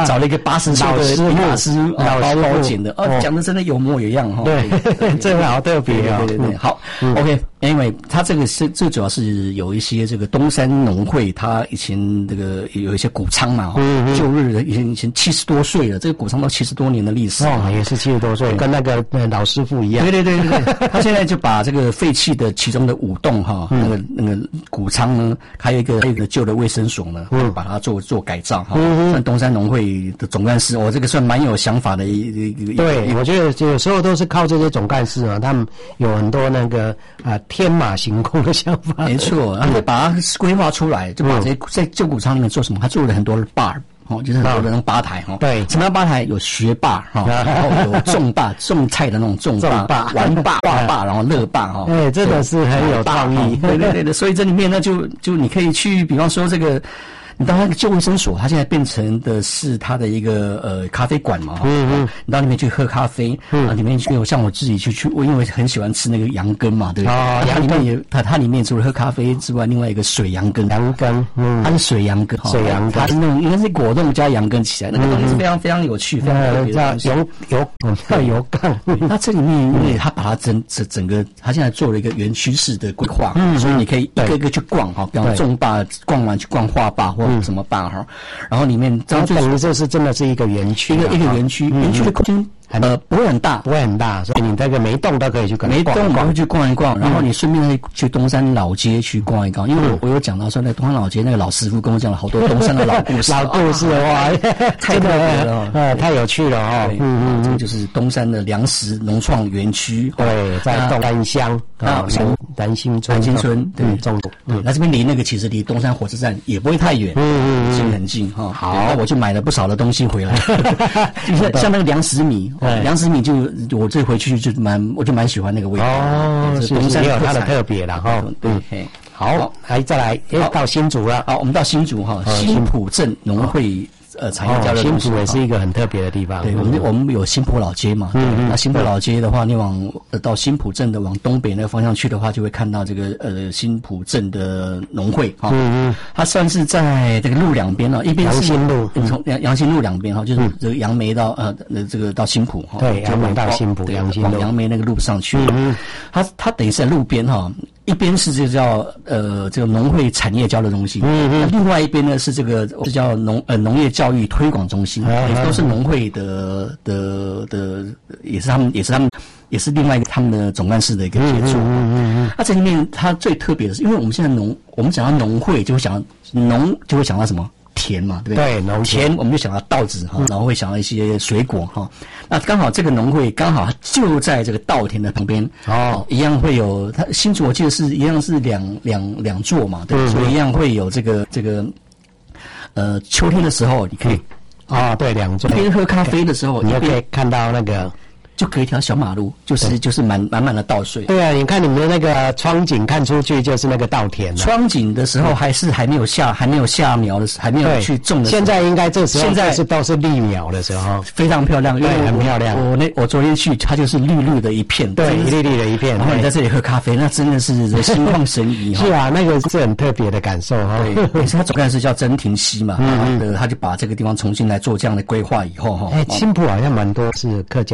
80岁的老师包剪的，讲的真的有模有样哈。 对，这个好特别啊。 对，好 ，OK， 因为它这个最主要是有一些这个东山农会，它以前这个有一些谷仓嘛，旧日的以前70多岁了，这个谷仓都70多年的历史， 也是70多岁，跟那个老师傅一样。 对，他现在就把这个废弃的其中的5栋哈，那个谷仓呢，还有一个旧的卫生所呢，把它做改造哈。像东山农会的总干事，这个算蛮有想法的一个。 对，我觉得有时候都是靠这些总干事啊，他们有很多那个天马行空的想法。 没错，然后把它规划出来，就把这些在旧谷仓里面做什么？他做了很多的 bar。就是很多的那种吧台哈， 对， 什么样吧台？有学霸哈，然后有种霸、种菜的那种种霸、玩霸、画霸，然后乐霸哈， 真的是很有创意， 对，所以这里面呢，就你可以去，比方说这个。你到那个旧卫生所，它现在变成的是它的一个咖啡馆嘛，你到里面去喝咖啡，里面有像我自己去，我因为很喜欢吃那个羊羹嘛，对不对？它里面也它里面除了喝咖啡之外，另外一个水羊羹，它是水羊羹，它是那种应该是果冻加羊羹起来，那个东西是非常非常有趣，非常特别的油杠。 它这里面因为它把它整个，它现在做了一个园区式的规划，所以你可以一个一个去逛哈，比方种霸逛完去逛画霸或什么霸哈，然后里面等于这是真的是一个园区， 一个园区的空间不会很大， 所以你这个每一栋都可以去逛， 每一栋都会去逛一逛，然后你顺便去东山老街去逛一逛，因为我有讲到说那东山老街那个老师傅跟我讲了好多东山的老故事， 哇， 太特别了， 太有趣了哈， 这个就是东山的粮食农创园区， 对，在东山乡南新村， 对，中途，那这边其实离东山火车站也不会太远，很近哈。好，那我就买了不少的东西回来，像那个粮食米。粮食米我这回去我就蛮喜欢那个味道。 东山也有它的特别了哈。对，好，再来到新竹了。 好，我们到新竹哈，新埔镇农会产业交流中心， 新埔也是一个很特别的地方。 对，我们有新埔老街嘛。那新埔老街的话，你到新埔镇的往东北那个方向去的话，就会看到这个新埔镇的农会哈。它算是在这个路两边一边是从杨新路两边哈，就是这个杨梅到这个到新埔哈。 对，杨梅到新埔，杨新路往杨梅那个路上去。它等于是在路边哈。一边是这叫这个农会产业交流中心，另外一边呢是叫农业教育推广中心，都是农会的，也是另外一个他们的总干事的一个杰作。那这里面它最特别的是，因为我们现在我们讲到农会就会想到什么？田嘛，对不对？ 对， 田我们就想到稻子哈，然后会想到一些水果哈。那刚好这个农会刚好就在这个稻田的旁边一样会有它新竹我记得是一样是两座嘛，对，所以一样会有这个秋天的时候你可以对两座， 一边喝咖啡的时候你就可以看到那个。 就隔一条小马路，就是满的稻穗。 对啊，你看你们的那个窗景看出去就是那个稻田。 窗景的时候还没有下苗的时候，还没有去种的时候。 现在应该这时候都是立苗的时候， 非常漂亮， 对，很漂亮。 我昨天去，它就是绿绿的一片， 对，一粒粒的一片。 然后你在这里喝咖啡，那真的是心旷神怡。 是啊，那个是很特别的感受哈。 对，也是他总干事叫曾庭熙嘛，他就把这个地方重新来做这样的规划以后哈。 新埔好像蛮多是客家人。 对，很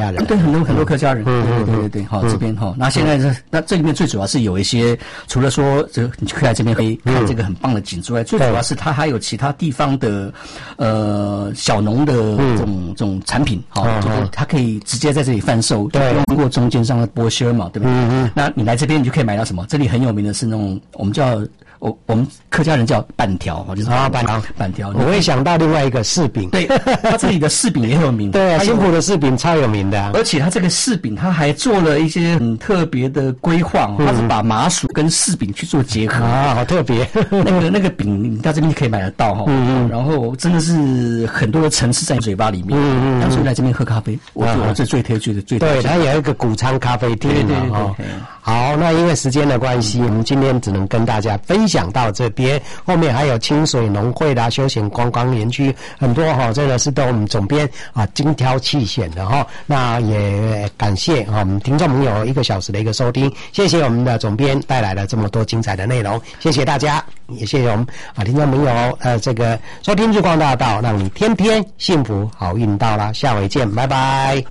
很多客家人，对，好，这边哈，那现在那这里面最主要是有一些，除了说你可以来这边可以看这个很棒的景之外，最主要是它还有其他地方的小农的这种产品，就是它可以直接在这里贩售，就不用通过中间商的剥削嘛，对不对？那你来这边你就可以买到什么？这里很有名的是那种我们叫。我们客家人叫板条，就是板条。 我会想到另外一个柿饼， 对，它这里的柿饼也很有名。 对啊，新埔的柿饼超有名的啊。 而且它这个柿饼，它还做了一些很特别的规划，它是把麻薯跟柿饼去做结合啊，好特别。 那个饼，你到这边可以买得到哈。然后真的是很多的层次在你嘴巴里面。当初来这边喝咖啡，我最推荐的最。 对，它有一个谷仓咖啡厅嘛。好，那因为时间的关系，我们今天只能跟大家分享到这边，后面还有清水农会啦、休闲观光园区，很多真的是都我们总编精挑细选的那也感谢我们听众朋友1个小时的一个收听，谢谢我们的总编带来了这么多精彩的内容，谢谢大家，也谢谢我们听众朋友这个收听日光大道，让你天天幸福好运到啦，下回见，拜拜。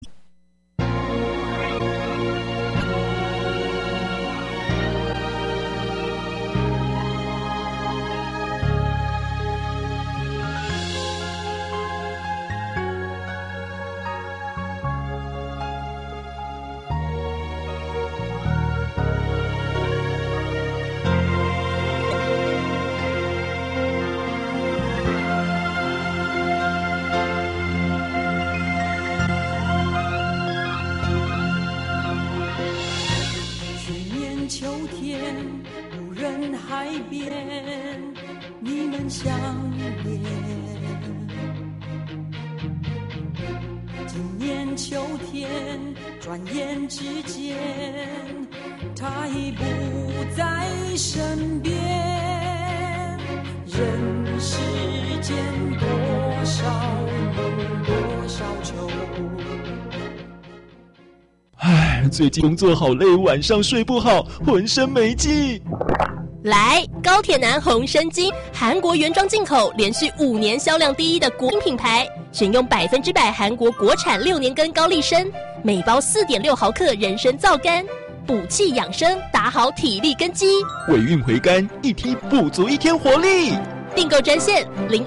最近工作好累，晚上睡不好，浑身没劲。 来，高铁男红参精，韩国原装进口，连续5年销量第1的国民品牌，选用100%韩国国产6年根高丽参，每包4.6毫克人参皂苷，补气养生，打好体力根基。 尾韵回甘，一滴补足1天活力。 订购专线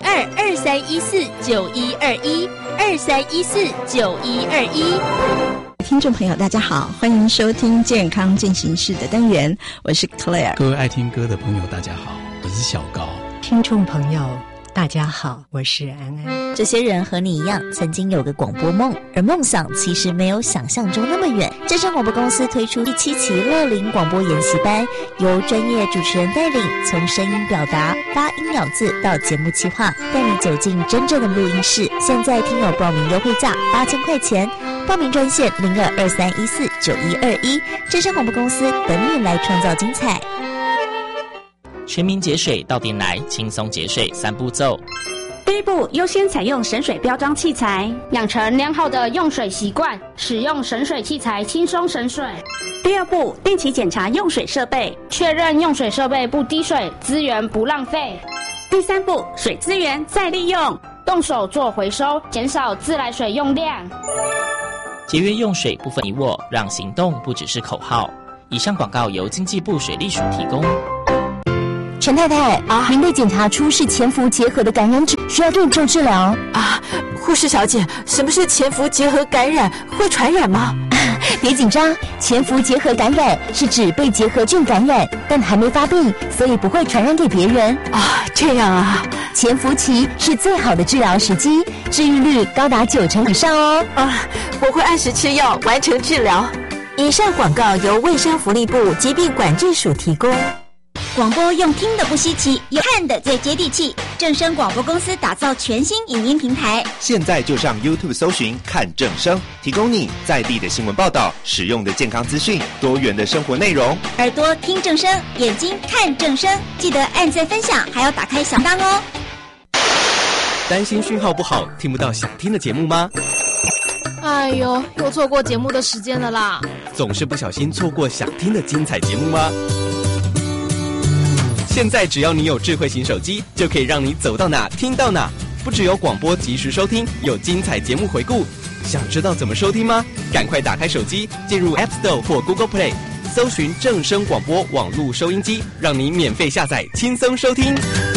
02-2314-9121，2314-9121。 听众朋友大家好，欢迎收听健康进行式的单元，我是 Claire。 各位爱听歌的朋友大家好，我是小高。 听众朋友大家好，我是安安。 这些人和你一样曾经有个广播梦，而梦想其实没有想象中那么远。正声广播公司推出第7期乐龄广播研习班，由专业主持人带领，从声音表达、发音咬字到节目企划，带你走进真正的录音室。现在听友报名优惠价8000块钱，报名专线02-2314-9121，正声广播公司等你来创造精彩。 全民节水到店来，轻松节水3步骤。 第一步，优先采用省水标章器材，养成良好的用水习惯，使用省水器材轻松省水。第二步，定期检查用水设备，确认用水设备不滴水，资源不浪费。第三步，水资源再利用，动手做回收，减少自来水用量。 节约用水不分你我，让行动不只是口号。以上广告由经济部水利署提供。 陈太太您被检查出是潜伏结核的感染者，需要对症治疗护士小姐，什么是潜伏结核感染？会传染吗？ 别紧张，潜伏结核感染是指被结核菌感染，但还没发病，所以不会传染给别人这样啊。 潜伏期是最好的治疗时机，治愈率高达90%以上哦。 我会按时吃药，完成治疗。 以上广告由卫生福利部疾病管制署提供。 广播用听的不稀奇，用看的最接地气。正声广播公司打造全新影音平台， 现在就上 YouTube 搜寻看正声，提供你在地的新闻报道、实用的健康资讯、多元的生活内容。 耳朵听正声，眼睛看正声，记得按赞分享，还要打开小铃铛哦。 担心讯号不好，听不到想听的节目吗？ 哎呦，又错过节目的时间了啦！ 总是不小心错过想听的精彩节目吗？现在只要你有智慧型手机，就可以让你走到哪听到哪。不只有广播及时收听，有精彩节目回顾。想知道怎么收听吗？ 赶快打开手机，进入 App Store 或 Google Play， 搜寻正声广播网络收音机，让你免费下载，轻松收听。